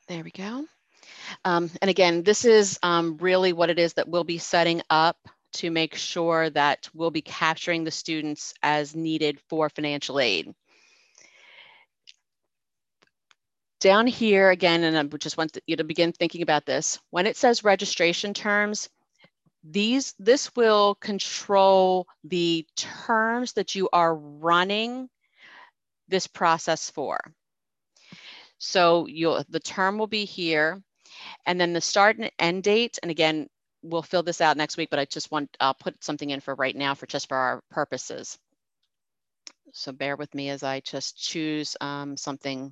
There we go. And again, this is really what it is that we'll be setting up to make sure that we'll be capturing the students as needed for financial aid. Down here again, and I just want you to begin thinking about this. When it says registration terms, this will control the terms that you are running this process for. So the term will be here, and then the start and end date, and again, we'll fill this out next week, but I'll put something in for right now just for our purposes. So bear with me as I just choose something.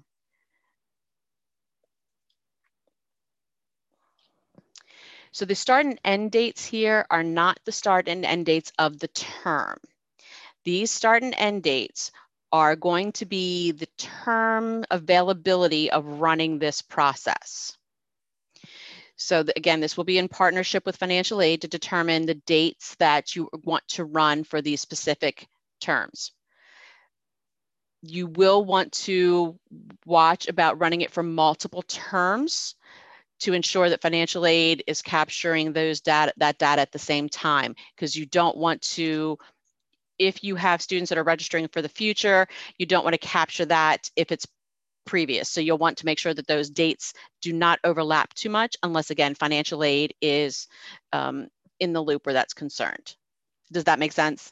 So the start and end dates here are not the start and end dates of the term. These start and end dates are going to be the term availability of running this process. So again, this will be in partnership with financial aid to determine the dates that you want to run for these specific terms. You will want to watch about running it for multiple terms to ensure that financial aid is capturing that data at the same time, because you don't want to, if you have students that are registering for the future, you don't want to capture that if it's previous. So you'll want to make sure that those dates do not overlap too much unless, again, financial aid is in the loop where that's concerned. Does that make sense?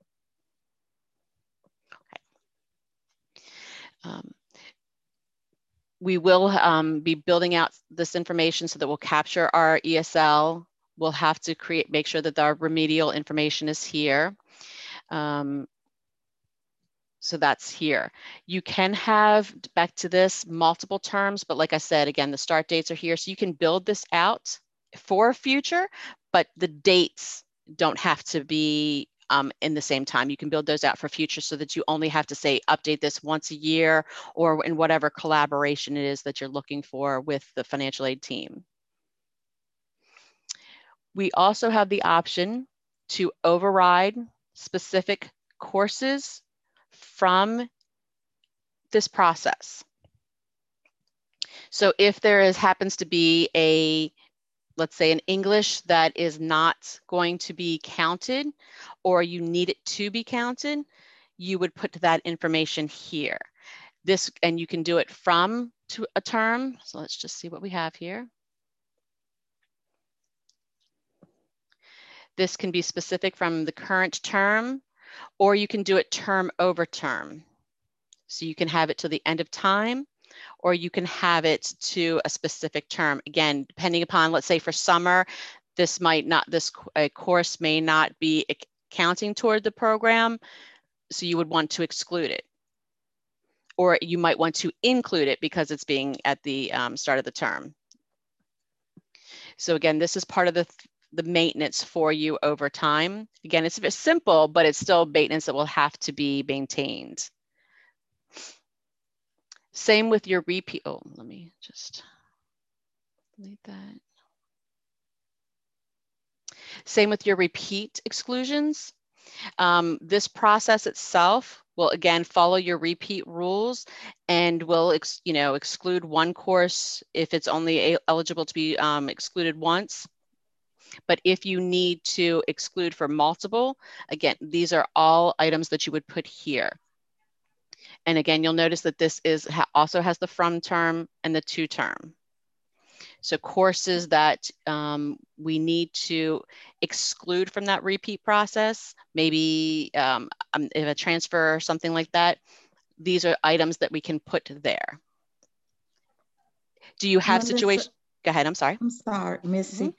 Okay. We will be building out this information so that we'll capture our ESL. We'll have to make sure that our remedial information is here. So that's here. You can have, back to this, multiple terms, but like I said, again, the start dates are here. So you can build this out for future, but the dates don't have to be in the same time. You can build those out for future so that you only have to say, update this once a year or in whatever collaboration it is that you're looking for with the financial aid team. We also have the option to override specific courses from this process. So if there happens to be let's say an English that is not going to be counted, or you need it to be counted, you would put that information here. And you can do it from to a term. So let's just see what we have here. This can be specific from the current term, or you can do it term over term. So you can have it to the end of time, or you can have it to a specific term. Again, depending upon, let's say for summer, this course may not be counting toward the program, so you would want to exclude it. Or you might want to include it because it's being at the start of the term. So again, this is part of the maintenance for you over time. Again, it's simple, but it's still maintenance that will have to be maintained. Same with your repeat. Oh, let me just delete that. Same with your repeat exclusions. This process itself will again follow your repeat rules and will exclude one course if it's only eligible to be excluded once. But if you need to exclude for multiple, again, these are all items that you would put here. And again, you'll notice that this also has the from term and the to term. So courses that we need to exclude from that repeat process, maybe if a transfer or something like that, these are items that we can put there. Do you have situations? Go ahead, I'm sorry. I'm sorry, Missy.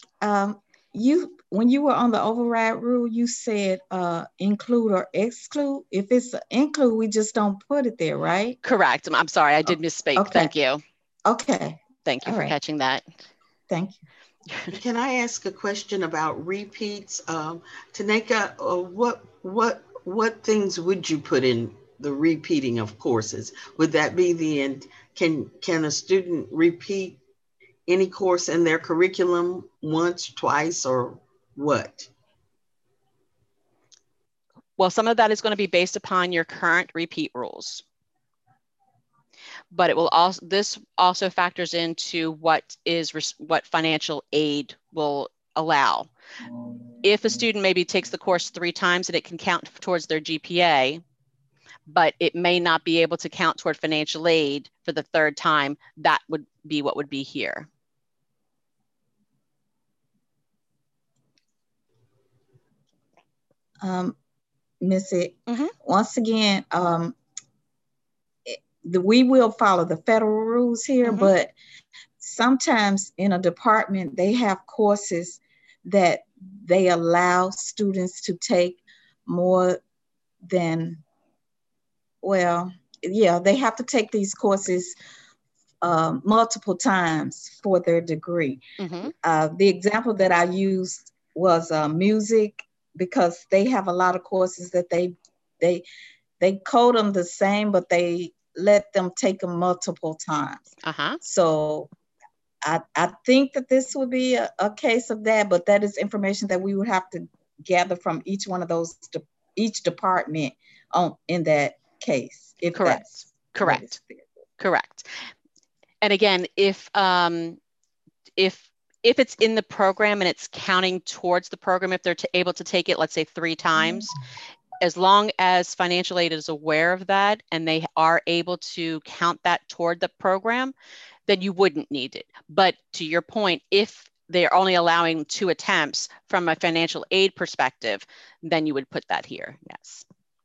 When you were on the override rule, you said include or exclude. If it's include, we just don't put it there, right? Correct. I'm sorry, I did misspeak. Okay. Thank you. Okay. Thank you for catching that. Thank you. Can I ask a question about repeats? Taneka, what things would you put in the repeating of courses? Would that be the end? Can a student repeat any course in their curriculum once, twice, or what? Well, some of that is going to be based upon your current repeat rules. but it will also, this also factors into what financial aid will allow. If a student maybe takes the course 3 times and it can count towards their GPA, but it may not be able to count toward financial aid for the 3rd time, that would be what would be here. Missy, once again, we will follow the federal rules here, but sometimes in a department, they have courses that they allow students to take more than, well, yeah, they have to take these courses multiple times for their degree. The example that I used was music, because they have a lot of courses that they code them the same, but they let them take them multiple times. So I think that this would be a case of that, but that is information that we would have to gather from each one of those, each department in that case. If Correct. Correct. Correct. And again, if it's in the program and it's counting towards the program, if they're able to take it, let's say 3 times, as long as financial aid is aware of that and they are able to count that toward the program, then you wouldn't need it. But to your point, if they're only allowing 2 attempts from a financial aid perspective, then you would put that here, yes.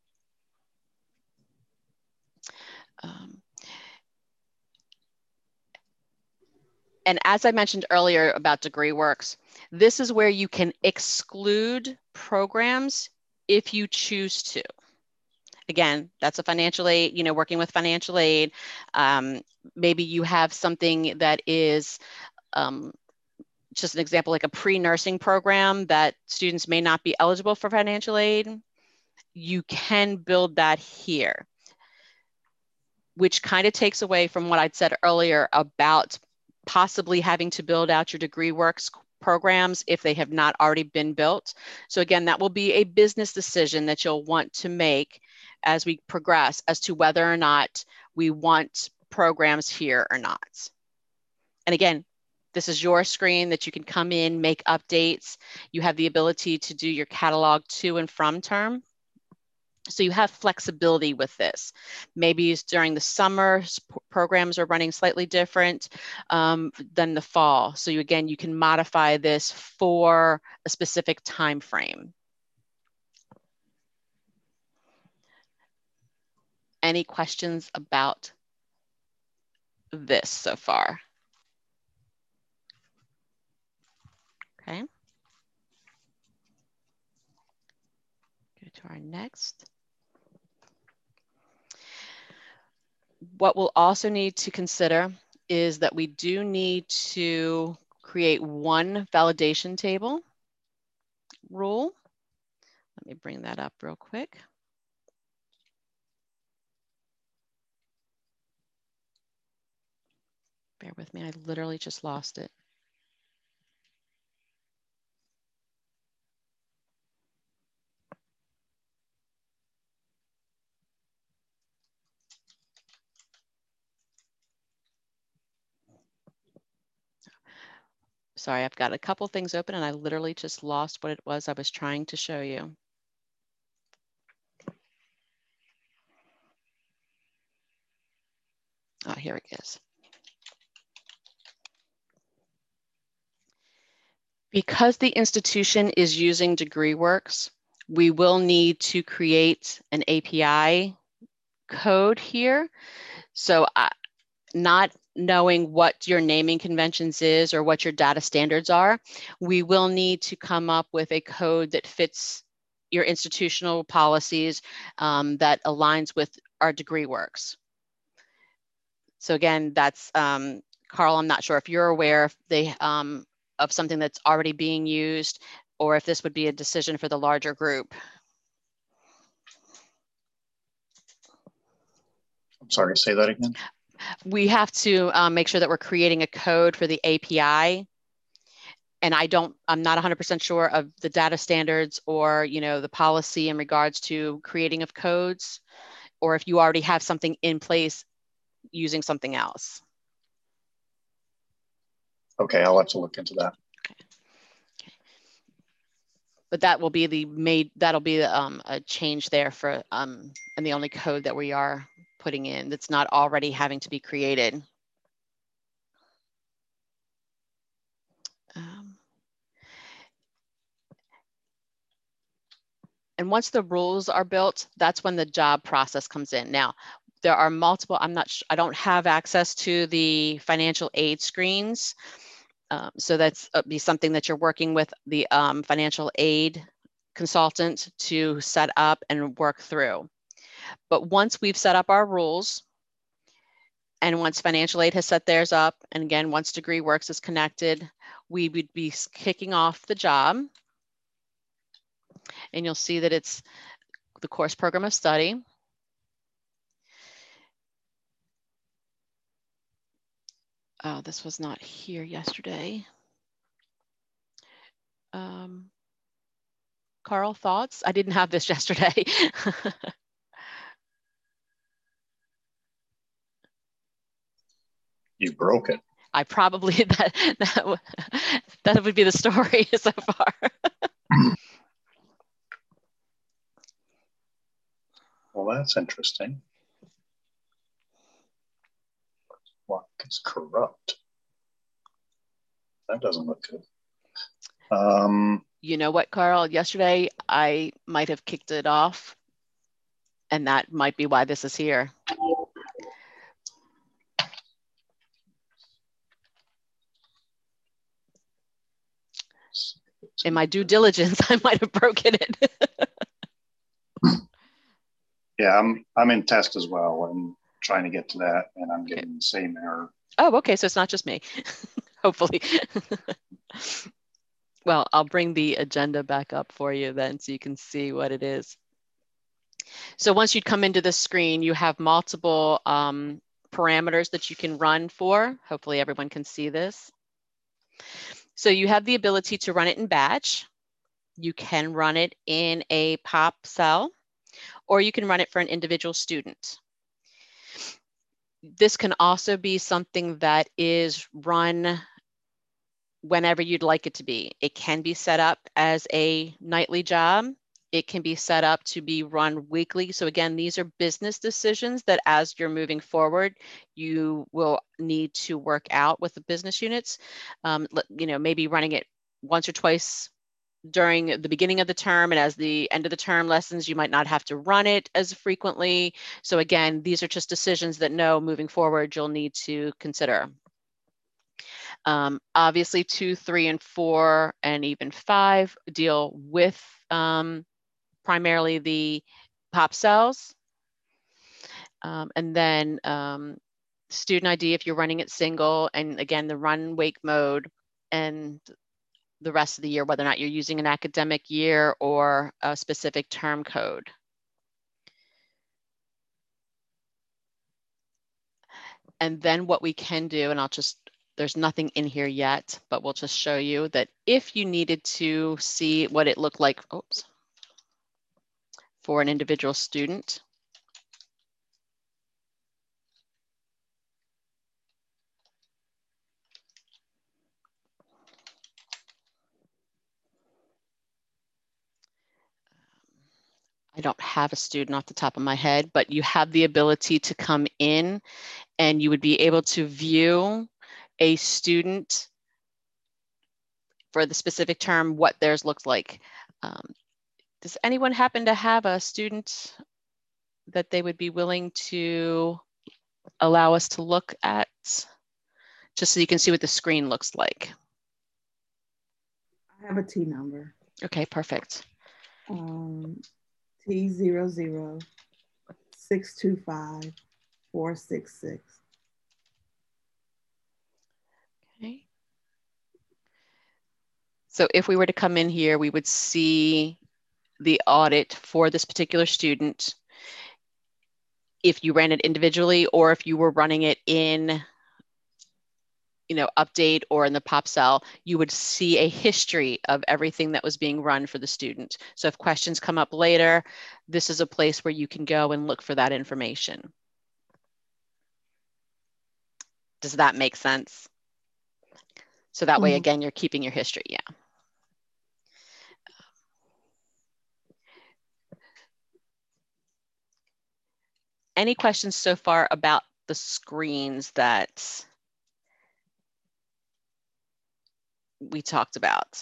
And as I mentioned earlier about DegreeWorks, this is where you can exclude programs if you choose to. Again, that's a financial aid, working with financial aid. Maybe you have something that is just an example, like a pre-nursing program that students may not be eligible for financial aid. You can build that here, which kind of takes away from what I'd said earlier about possibly having to build out your DegreeWorks programs if they have not already been built. So again, that will be a business decision that you'll want to make as we progress as to whether or not we want programs here or not. And again, this is your screen that you can come in, make updates. You have the ability to do your catalog to and from term. So you have flexibility with this. Maybe during the summer, programs are running slightly different than the fall. So you can modify this for a specific time frame. Any questions about this so far? Okay. Go to our next. What we'll also need to consider is that we do need to create one validation table rule. Let me bring that up real quick. Bear with me, I literally just lost it. Sorry, I've got a couple things open and I literally just lost what it was I was trying to show you. Oh, here it is. Because the institution is using DegreeWorks, we will need to create an API code here. So not knowing what your naming conventions is or what your data standards are, we will need to come up with a code that fits your institutional policies that aligns with our DegreeWorks. So again, that's, Carl, I'm not sure if you're aware if they, of something that's already being used or if this would be a decision for the larger group. I'm sorry, say that again. We have to make sure that we're creating a code for the API. And I'm not 100% sure of the data standards or, the policy in regards to creating of codes, or if you already have something in place, using something else. Okay, I'll have to look into that. But that will be that'll be a change there for, and the only code that we are putting in that's not already having to be created. And once the rules are built, that's when the job process comes in. Now, there are multiple, I don't have access to the financial aid screens. So that's be something that you're working with the financial aid consultant to set up and work through. But once we've set up our rules, and once financial aid has set theirs up, and again, once DegreeWorks is connected, we would be kicking off the job. And you'll see that it's the course program of study. Oh, this was not here yesterday. Carl, thoughts? I didn't have this yesterday. You broke it. I probably, that would be the story so far. Well, that's interesting. Block is corrupt. That doesn't look good. You know what, Carl? Yesterday, I might have kicked it off, and that might be why this is here. In my due diligence, I might have broken it. Yeah, I'm in test as well and trying to get to that, and I'm getting the same error. Oh, okay, so it's not just me, hopefully. Well, I'll bring the agenda back up for you then so you can see what it is. So once you come into the screen, you have multiple parameters that you can run for. Hopefully everyone can see this. So you have the ability to run it in batch. You can run it in a pop cell, or you can run it for an individual student. This can also be something that is run whenever you'd like it to be. It can be set up as a nightly job. It can be set up to be run weekly. So again, these are business decisions that as you're moving forward, you will need to work out with the business units. You know, maybe running it once or twice during the beginning of the term, and as the end of the term lessons, you might not have to run it as frequently. So again, these are just decisions that moving forward, you'll need to consider. Obviously 2, 3, and 4, and even 5 deal with primarily the pop cells. And then student ID if you're running it single, and again, the run wake mode, and the rest of the year, whether or not you're using an academic year or a specific term code. And then what we can do, and there's nothing in here yet, but we'll just show you that if you needed to see what it looked like, for an individual student. I don't have a student off the top of my head, but you have the ability to come in and you would be able to view a student for the specific term, what theirs looks like. Does anyone happen to have a student that they would be willing to allow us to look at, just so you can see what the screen looks like? I have a T number. Okay, perfect. T00625466. Okay. So if we were to come in here, we would see the audit for this particular student. If you ran it individually, or if you were running it in, update or in the pop cell, you would see a history of everything that was being run for the student. So if questions come up later, this is a place where you can go and look for that information. Does that make sense? So that way, again, you're keeping your history. Yeah. Any questions so far about the screens that we talked about?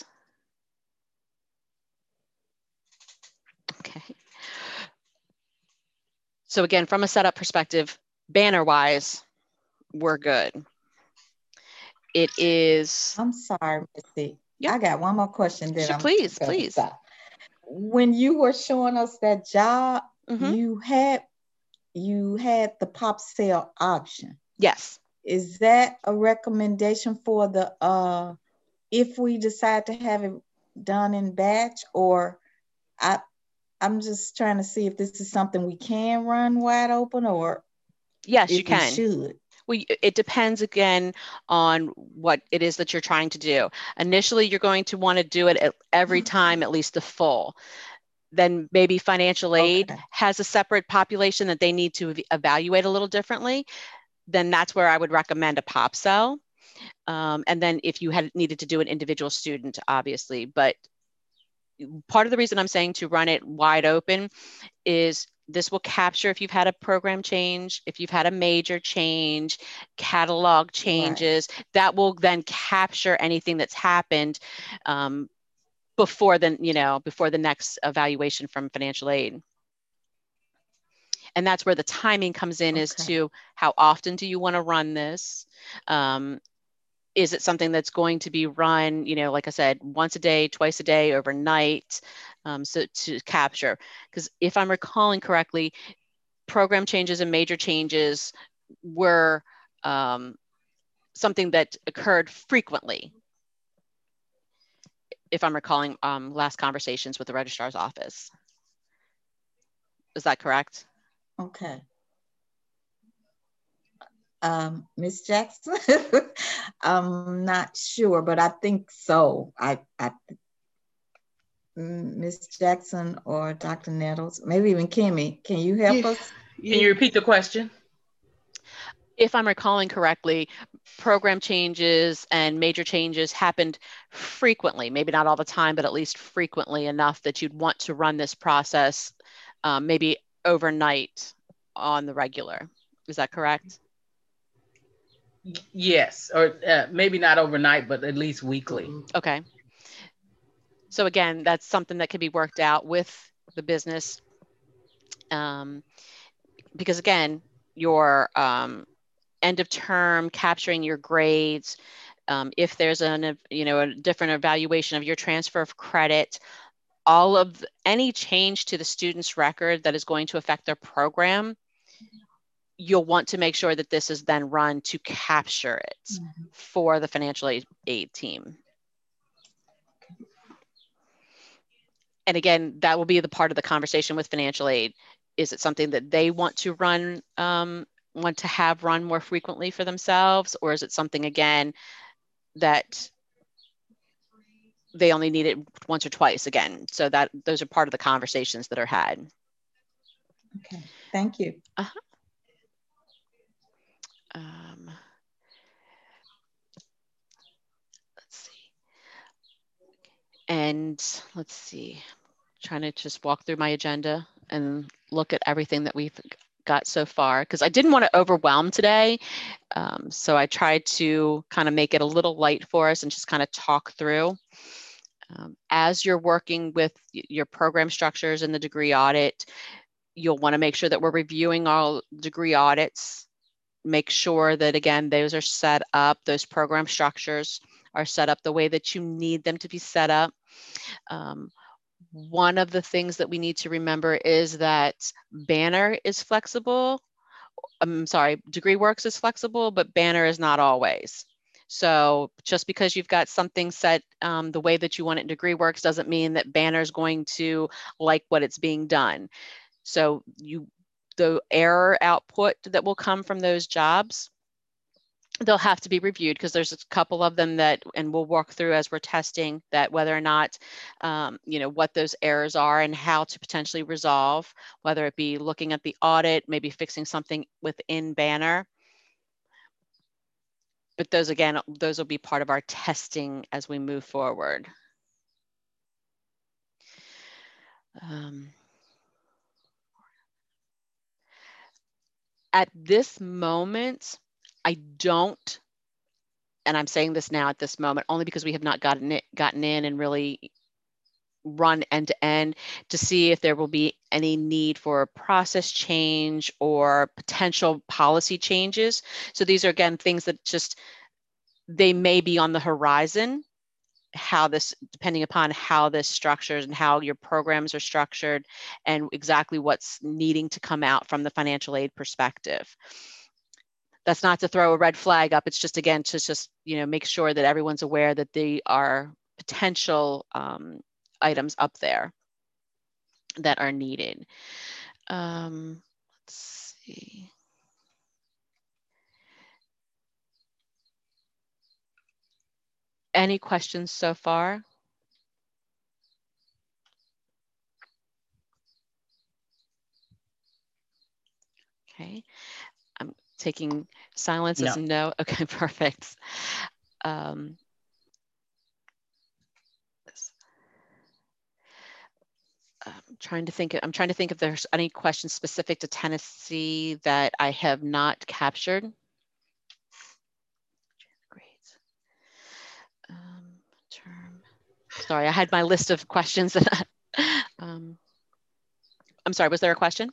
Okay. So again, from a setup perspective, banner-wise, we're good. It is. I'm sorry, Missy. Yep. I got one more question that Please. stop. When you were showing us that job, you had the pop sale option. Yes. Is that a recommendation for the if we decide to have it done in batch, or I'm just trying to see if this is something we can run wide open, or yes, if you can. We should. Well, it depends again on what it is that you're trying to do. Initially, you're going to want to do it at every time, at least the full. Then maybe financial aid has a separate population that they need to evaluate a little differently. Then that's where I would recommend a pop cell. And then if you had needed to do an individual student, obviously, but part of the reason I'm saying to run it wide open is this will capture if you've had a program change, if you've had a major change, catalog changes, that will then capture anything that's happened before the next evaluation from financial aid. And that's where the timing comes in as to how often do you want to run this? Is it something that's going to be run, like I said, once a day, twice a day, overnight, so to capture? Because if I'm recalling correctly, program changes and major changes were something that occurred frequently, if I'm recalling last conversations with the registrar's office. Is that correct? Okay. Ms. Jackson, I'm not sure, but I think so. Ms. Jackson or Dr. Nettles, maybe even Kimmy, can you help us? Can you repeat the question? If I'm recalling correctly, program changes and major changes happened frequently, maybe not all the time, but at least frequently enough that you'd want to run this process maybe overnight on the regular. Is that correct? Yes, or maybe not overnight, but at least weekly. Okay. So again, that's something that can be worked out with the business. Because again, your end of term, capturing your grades, if there's a different evaluation of your transfer of credit, all of any change to the student's record that is going to affect their program, you'll want to make sure that this is then run to capture it for the financial aid team. And again, that will be the part of the conversation with financial aid. Is it something that they want to run, want to have run more frequently for themselves? Or is it something, again, that they only need it once or twice again? So that those are part of the conversations that are had. Okay, thank you. Let's see. And let's see, trying to just walk through my agenda and look at everything that we've got so far, because I didn't want to overwhelm today. So I tried to kind of make it a little light for us and just kind of talk through. As you're working with your program structures and the degree audit, you'll want to make sure that we're reviewing all degree audits. Make sure that, again, those are set up, those program structures are set up the way that you need them to be set up. One of the things that we need to remember is that Banner is flexible. I'm sorry, DegreeWorks is flexible, but Banner is not always. So just because you've got something set the way that you want it in DegreeWorks doesn't mean that Banner is going to like what it's being done. So the error output that will come from those jobs, they'll have to be reviewed, because there's a couple of them that, and we'll walk through as we're testing that, whether or not, what those errors are and how to potentially resolve, whether it be looking at the audit, maybe fixing something within Banner. but those, again, those will be part of our testing as we move forward. At this moment, I don't, and I'm saying this now at this moment, only because we have not gotten in and really run end to end to see if there will be any need for process change or potential policy changes. So these are, again, things that just, they may be on the horizon, how this, depending upon how this structures and how your programs are structured and exactly what's needing to come out from the financial aid perspective. That's not to throw a red flag up. It's just, again, to just, make sure that everyone's aware that they are potential items up there that are needed. Let's see. Any questions so far? Okay, I'm taking silence as no. Okay, perfect. I'm trying to think if there's any questions specific to Tennessee that I have not captured. Great. Sorry, I had my list of questions. I'm sorry, was there a question?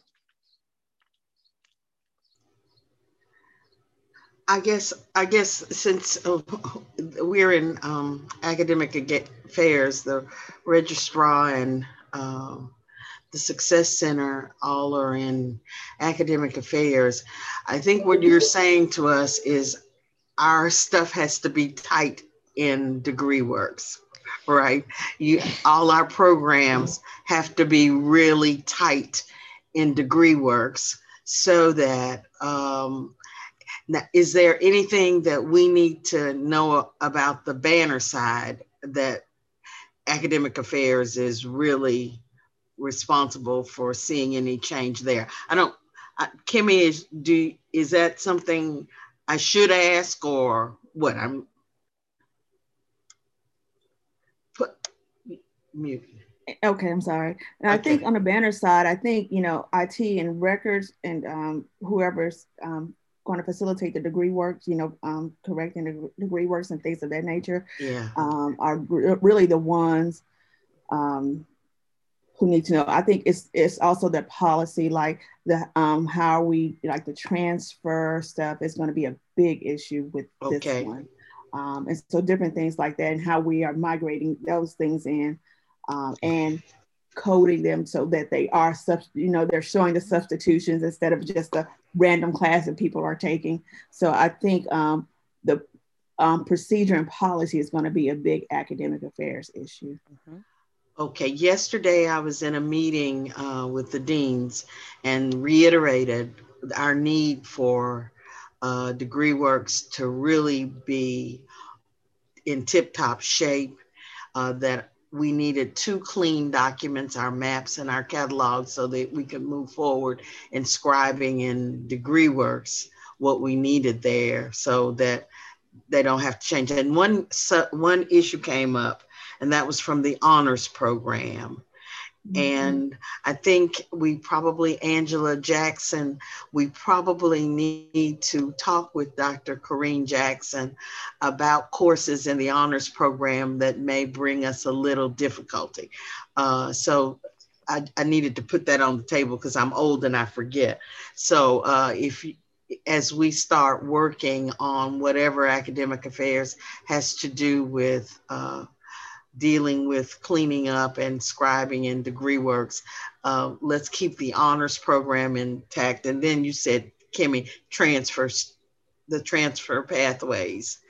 I guess since we're in academic affairs, the registrar and the Success Center all are in academic affairs. I think what you're saying to us is our stuff has to be tight in DegreeWorks, right? All our programs have to be really tight in DegreeWorks so that now, is there anything that we need to know about the banner side that academic affairs is really responsible for seeing any change there? Kimmy, is that something I should ask or what? I'm mute. Okay, I'm sorry. And okay. I think on the banner side, I think, IT and records and whoever's going to facilitate the DegreeWorks, correcting the DegreeWorks and things of that nature, are really the ones who need to know. I think it's also the policy, like the how we like the transfer stuff is going to be a big issue with this one, and so different things like that, and how we are migrating those things in, and coding them so that they are they're showing the substitutions instead of just a random class that people are taking. So I think the procedure and policy is going to be a big academic affairs issue. Mm-hmm. Okay, yesterday I was in a meeting with the deans and reiterated our need for DegreeWorks to really be in tip-top shape, that we needed 2 clean documents, our maps and our catalogs, so that we could move forward in scribing in DegreeWorks what we needed there so that they don't have to change. And one issue came up, and that was from the honors program. Mm-hmm. And I think Angela Jackson, we probably need to talk with Dr. Corrine Jackson about courses in the honors program that may bring us a little difficulty. So I needed to put that on the table because I'm old and I forget. So as we start working on whatever academic affairs has to do with dealing with cleaning up and scribing in DegreeWorks, let's keep the honors program intact. And then you said, Kimmy, the transfer pathways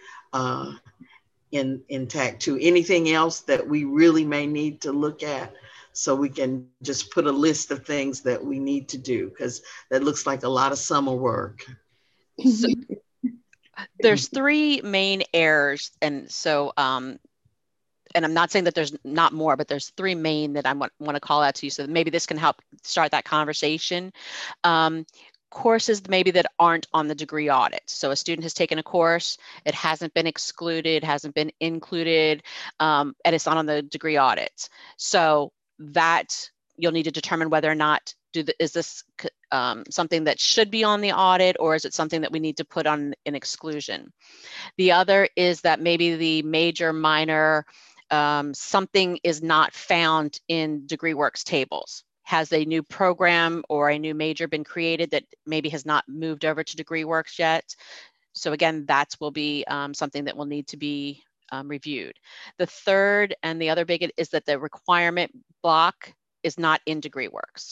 intact too. Anything else that we really may need to look at so we can just put a list of things that we need to do, because that looks like a lot of summer work. So, there's 3 main errors. And so, and I'm not saying that there's not more, but there's 3 main that I want to call out to you. So maybe this can help start that conversation. courses maybe that aren't on the degree audit. So a student has taken a course, it hasn't been excluded, hasn't been included, and it's not on the degree audit. So that you'll need to determine whether or not is this something that should be on the audit, or is it something that we need to put on an exclusion? The other is that maybe the major, minor, something is not found in DegreeWorks tables. Has a new program or a new major been created that maybe has not moved over to DegreeWorks yet? So again, that will be something that will need to be reviewed. The third and the other big is that the requirement block is not in DegreeWorks.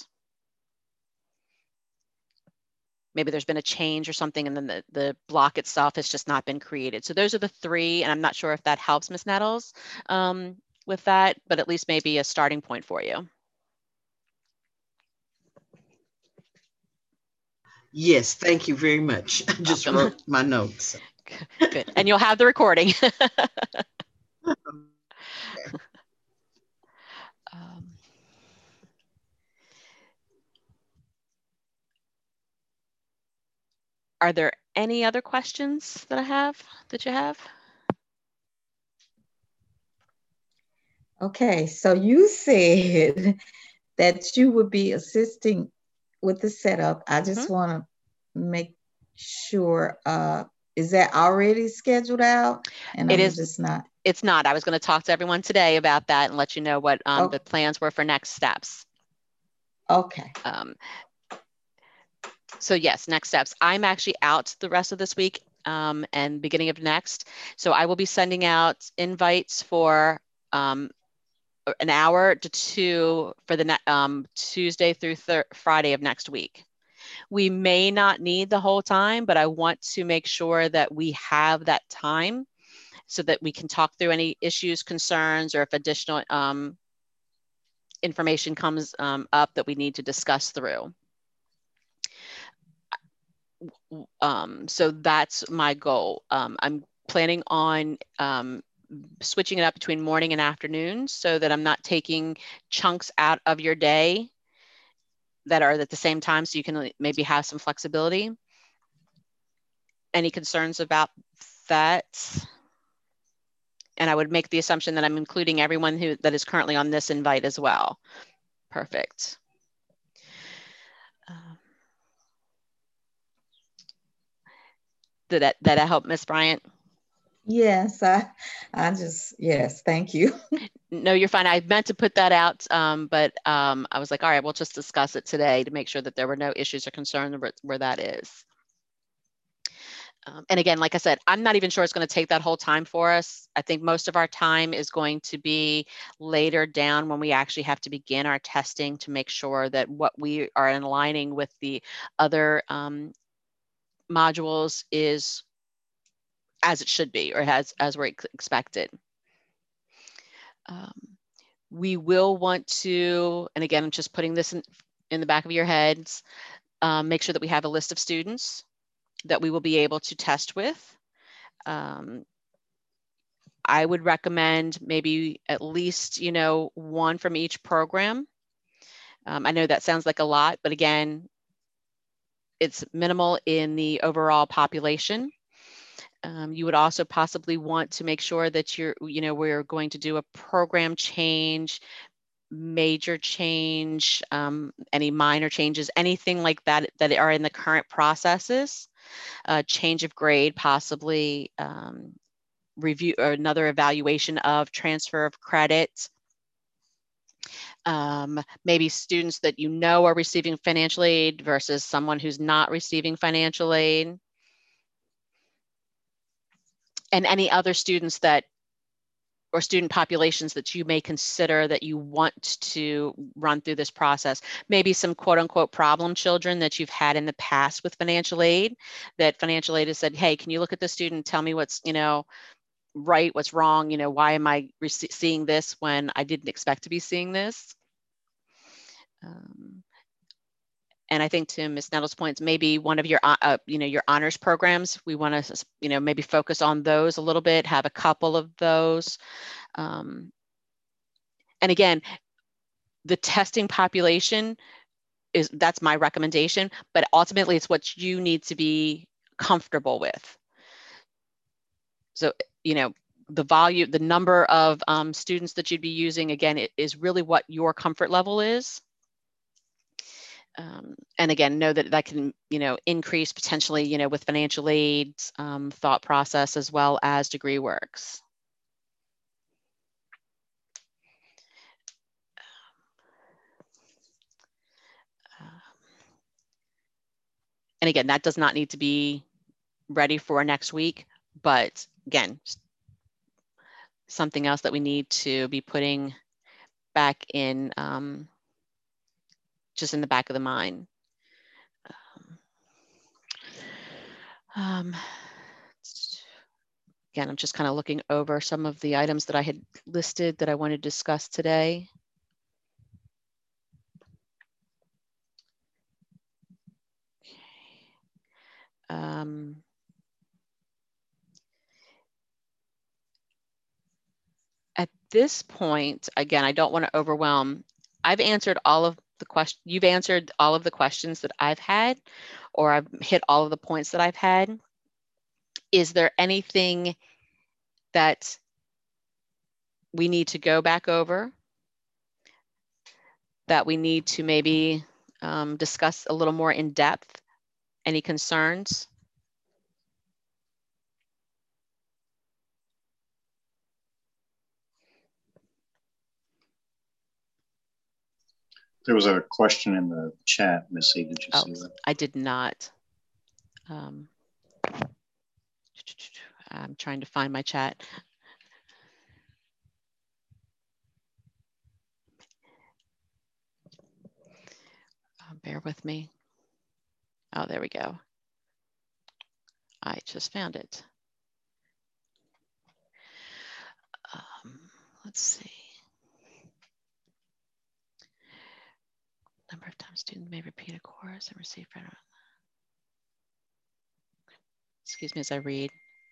Maybe there's been a change or something, and then the block itself has just not been created. So those are the three, and I'm not sure if that helps, Ms. Nettles, with that, but at least maybe a starting point for you. Yes, thank you very much. I just wrote my notes. Good, and you'll have the recording. Are there any other questions that you have? Okay, so you said that you would be assisting with the setup. I just want to make sure, is that already scheduled out? And it I'm is just not. It's not. I was going to talk to everyone today about that and let you know what the plans were for next steps. Okay. So yes, next steps. I'm actually out the rest of this week and beginning of next. So I will be sending out invites for an hour to 2 for the Tuesday through Friday of next week. We may not need the whole time, but I want to make sure that we have that time so that we can talk through any issues, concerns, or if additional information comes up that we need to discuss through. So that's my goal. I'm planning on switching it up between morning and afternoon so that I'm not taking chunks out of your day that are at the same time, so you can maybe have some flexibility. Any concerns about that? And I would make the assumption that I'm including everyone that is currently on this invite as well. Perfect. Did that help, Ms. Bryant? Yes, yes, thank you. No, you're fine. I meant to put that out, but I was like, all right, we'll just discuss it today to make sure that there were no issues or concerns where that is. And again, like I said, I'm not even sure it's going to take that whole time for us. I think most of our time is going to be later down when we actually have to begin our testing to make sure that what we are aligning with the other modules is as it should be, or as we're expected. We will want to, and again, I'm just putting this in the back of your heads, make sure that we have a list of students that we will be able to test with. I would recommend maybe at least, one from each program. I know that sounds like a lot, but again, it's minimal in the overall population. You would also possibly want to make sure that we're going to do a program change, major change, any minor changes, anything like that are in the current processes, change of grade, possibly review or another evaluation of transfer of credit. Maybe students that are receiving financial aid versus someone who's not receiving financial aid. And any other students or student populations that you may consider that you want to run through this process. Maybe some quote unquote problem children that you've had in the past with financial aid, that financial aid has said, hey, can you look at the student, tell me what's, right, what's wrong, why am I seeing this when I didn't expect to be seeing this? And I think to Ms. Nettles' points, maybe one of your, your honors programs, we want to, maybe focus on those a little bit, have a couple of those. And again, the testing population that's my recommendation, but ultimately it's what you need to be comfortable with. So, you know, the number of students that you'd be using, again, it is really what your comfort level is. And again, know that that can, you know, increase potentially, you know, with financial aid thought process as well as DegreeWorks. And again, that does not need to be ready for next week, but again, something else that we need to be putting back in, just in the back of the mind. Again, I'm just kind of looking over some of the items that I had listed that I wanted to discuss today. At this point, again, I don't want to overwhelm. I've answered all of the questions. You've answered all of the questions that I've had, or I've hit all of the points that I've had. Is there anything that we need to go back over, that we need to maybe discuss a little more in depth? Any concerns? There was a question in the chat, Missy. Did you see that? I did not. I'm trying to find my chat. Bear with me. Oh, there we go. I just found it. Let's see. Number of times students may repeat a course and receive credit. Excuse me as I read.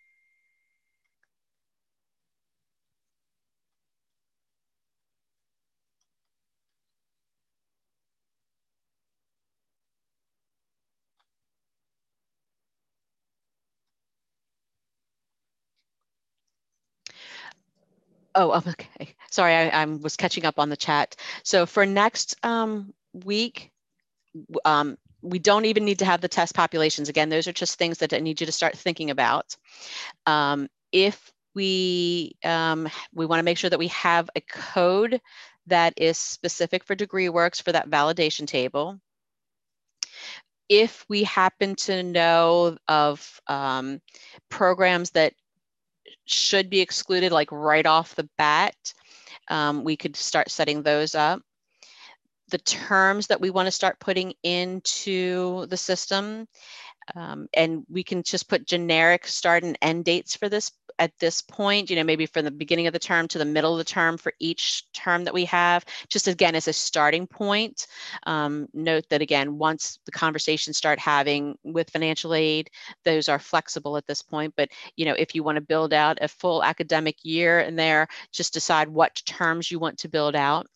Oh, okay. Sorry, I was catching up on the chat. So for next week, we don't even need to have the test populations. Again, those are just things that I need you to start thinking about. If we want to make sure that we have a code that is specific for DegreeWorks for that validation table. If we happen to know of programs that should be excluded, like right off the bat, we could start setting those up. The terms that we want to start putting into the system, and we can just put generic start and end dates for this at this point, you know, maybe from the beginning of the term to the middle of the term for each term that we have, just again as a starting point. Note that again, once the conversations start having with financial aid, those are flexible at this point. But you know, if you want to build out a full academic year in there, just decide what terms you want to build out.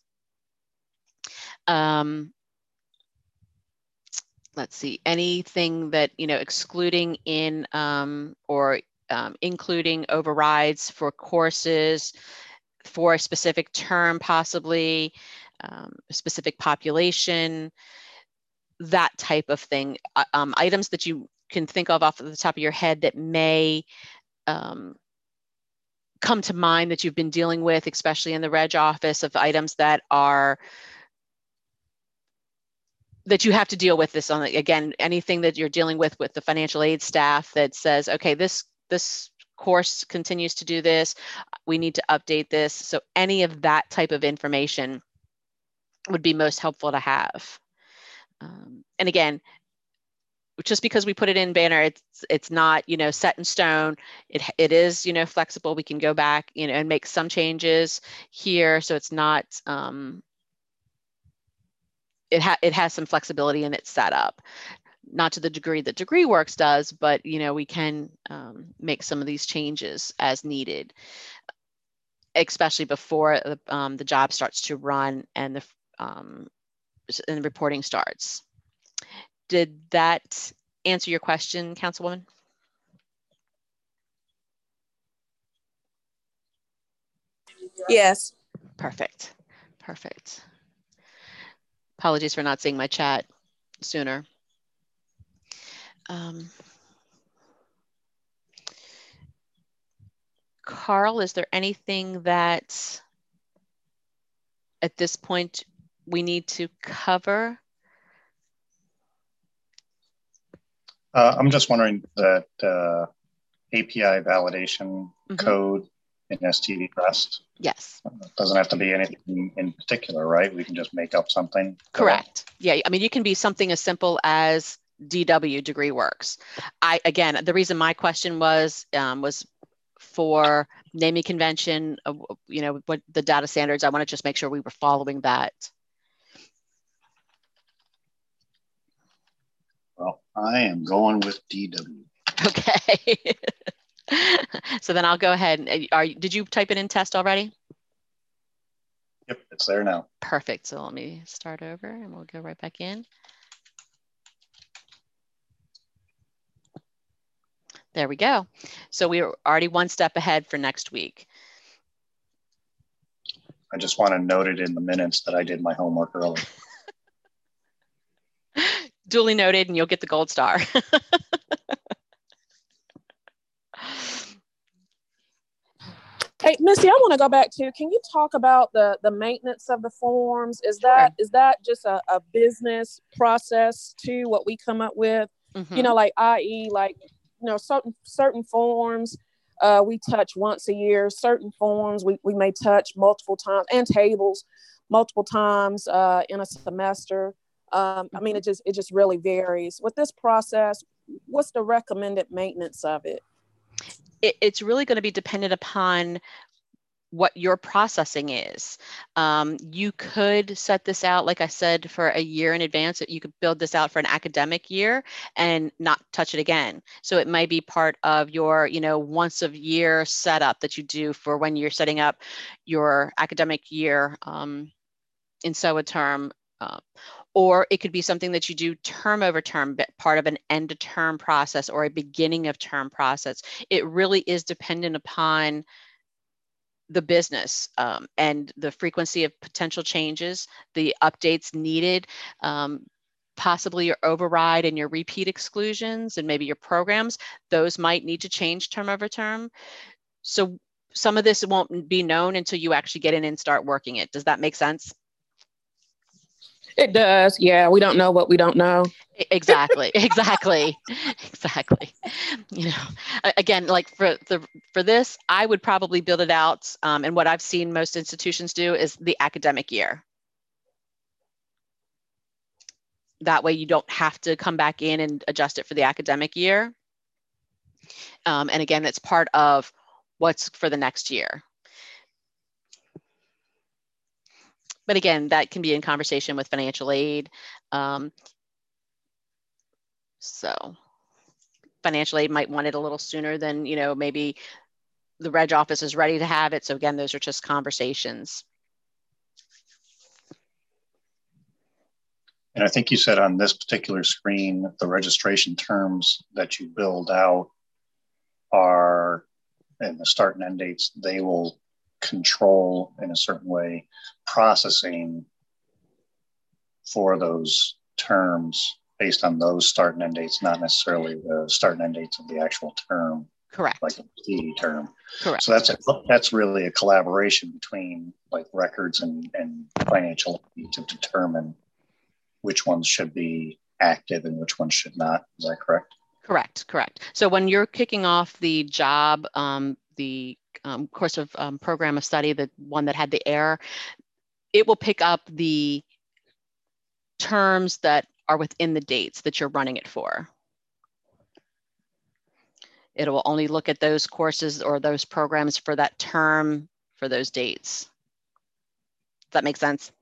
Let's see, anything that, you know, excluding in or including overrides for courses for a specific term, possibly a specific population, that type of thing. Items that you can think of off the top of your head that may come to mind that you've been dealing with, especially in the Reg office, of items that are that you have to deal with this on. Again, anything that you're dealing with the financial aid staff that says, okay, this course continues to do this, we need to update this. So any of that type of information would be most helpful to have. And again, just because we put it in Banner, it's not, you know, set in stone. It is, you know, flexible. We can go back, you know, and make some changes here. So it's not, it has some flexibility in its setup, not to the degree that DegreeWorks does, but you know, we can make some of these changes as needed, especially before the job starts to run and the and reporting starts. Did that answer your question, Councilwoman? Yes. Perfect. Perfect. Apologies for not seeing my chat sooner. Carl, is there anything that at this point we need to cover? I'm just wondering that API validation code in STD REST. Yes. Doesn't have to be anything in particular, right? We can just make up something. Correct. Yeah, I mean, you can be something as simple as DW, Degree Works. Again, the reason my question was for naming convention, you know, what the data standards, I want to just make sure we were following that. Well, I am going with DW. Okay. So then I'll go ahead. Did you type it in test already? Yep, it's there now. Perfect. So let me start over and we'll go right back in. There we go. So we're already one step ahead for next week. I just want to note it in the minutes that I did my homework early. Duly noted, and you'll get the gold star. Hey, Missy, I want to go back to, can you talk about the maintenance of the forms? Is that just a business process to what we come up with? You know, like i.e. like, you know, certain forms we touch once a year, certain forms we may touch multiple times, and tables multiple times in a semester. I mean, it just really varies. With this process, what's the recommended maintenance of it? It's really going to be dependent upon what your processing is. You could set this out, like I said, for a year in advance. You could build this out for an academic year and not touch it again. So it might be part of your, you know, once a year setup that you do for when you're setting up your academic year in SOA term. Or it could be something that you do term over term, part of an end of term process or a beginning of term process. It really is dependent upon the business and the frequency of potential changes, the updates needed, possibly your override and your repeat exclusions and maybe your programs. Those might need to change term over term. So some of this won't be known until you actually get in and start working it. Does that make sense? It does. Yeah, we don't know what we don't know. Exactly. You know, again, like for this, I would probably build it out. And what I've seen most institutions do is the academic year. That way you don't have to come back in and adjust it for the academic year. And again, it's part of what's for the next year. But again, that can be in conversation with financial aid. So financial aid might want it a little sooner than, you know, maybe the Reg office is ready to have it. So again, those are just conversations. And I think you said on this particular screen, the registration terms that you build out are, and the start and end dates, they will control in a certain way processing for those terms based on those start and end dates, not necessarily the start and end dates of the actual term. Correct. Like a PD term. Correct. So that's really a collaboration between like records and financial aid to determine which ones should be active and which ones should not. Is that correct? Correct. So when you're kicking off the job, the course of program of study, the one that had the error, it will pick up the terms that are within the dates that you're running it for. It will only look at those courses or those programs for that term for those dates. Does that make sense?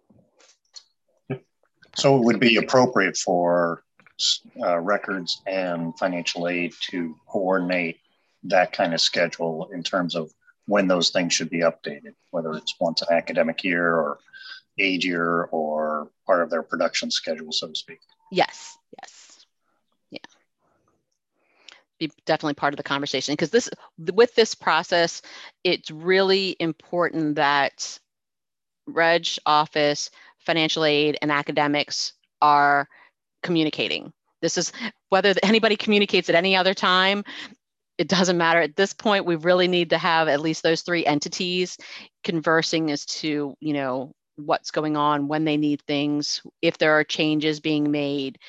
So it would be appropriate for records and financial aid to coordinate that kind of schedule in terms of when those things should be updated, whether it's once an academic year or aid year or part of their production schedule, so to speak. Yes, yes. Yeah. Be definitely part of the conversation, because with this process, it's really important that Reg office, financial aid, and academics are communicating. This is, whether anybody communicates at any other time, it doesn't matter. At this point, we really need to have at least those three entities conversing as to, you know, what's going on, when they need things, if there are changes being made.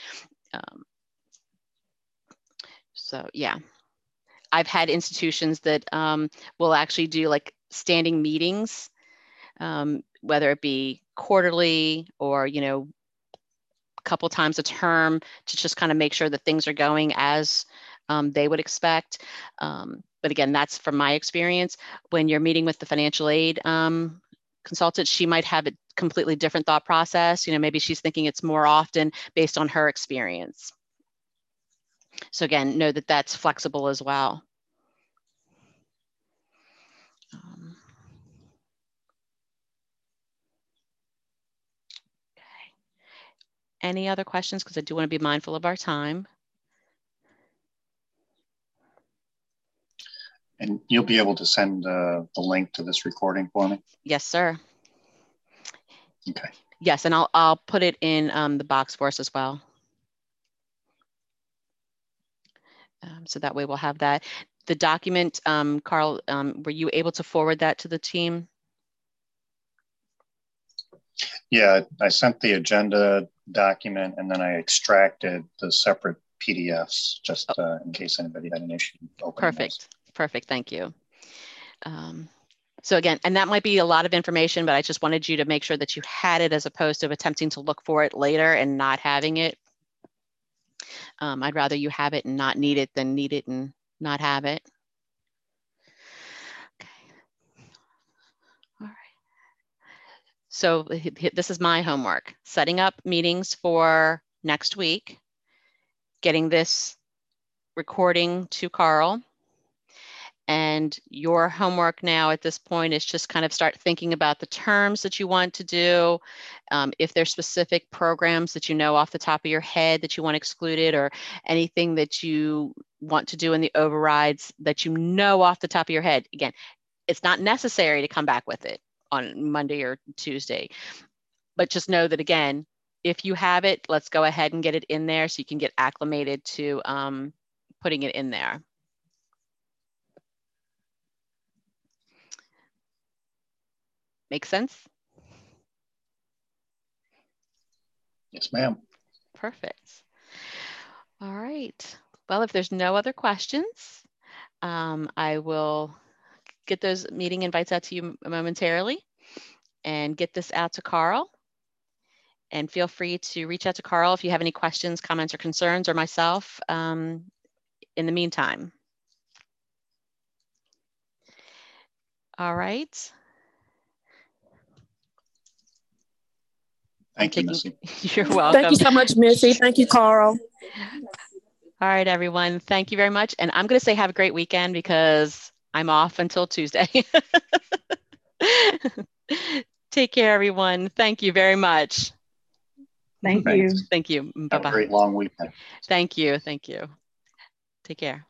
So yeah, I've had institutions that will actually do like standing meetings, whether it be quarterly or, you know, a couple times a term, to just kind of make sure that things are going as they would expect. But again, that's from my experience. When you're meeting with the financial aid consultant, she might have a completely different thought process. You know, maybe she's thinking it's more often based on her experience. So again, know that that's flexible as well. Okay. Any other questions? Because I do want to be mindful of our time. And you'll be able to send the link to this recording for me? Yes, sir. Okay. Yes, and I'll put it in the box for us as well. So that way we'll have that. The document, Carl, were you able to forward that to the team? Yeah, I sent the agenda document and then I extracted the separate PDFs just in case anybody had an issue opening Perfect. those. Perfect. Thank you. So again, and that might be a lot of information, but I just wanted you to make sure that you had it as opposed to attempting to look for it later and not having it. I'd rather you have it and not need it than need it and not have it. Okay. All right. So this is my homework: setting up meetings for next week, getting this recording to Carl. And your homework now at this point is just kind of start thinking about the terms that you want to do. If there's specific programs that you know off the top of your head that you want excluded, or anything that you want to do in the overrides that you know off the top of your head. Again, it's not necessary to come back with it on Monday or Tuesday, but just know that, again, if you have it, let's go ahead and get it in there so you can get acclimated to putting it in there. Make sense? Yes, ma'am. Perfect. All right. Well, if there's no other questions, I will get those meeting invites out to you momentarily and get this out to Carl. And feel free to reach out to Carl if you have any questions, comments, or concerns, or myself in the meantime. All right. Thank you, Missy. You're welcome. Thank you so much, Missy. Thank you, Carl. All right, everyone. Thank you very much. And I'm going to say have a great weekend because I'm off until Tuesday. Take care, everyone. Thank you very much. Thank you. Thank you. Bye-bye. Have a great long weekend. Thank you. Thank you. Take care.